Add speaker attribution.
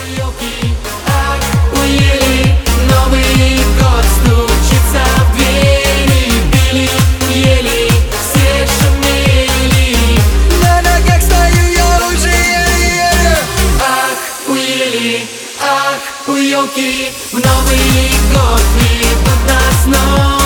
Speaker 1: елки, ах, у ели Новый год стучится в двери. Пили, ели, все шумели. На ногах стою я уже еле-еле. Ах, у ели, ах, у елки, в Новый год придут нас снова.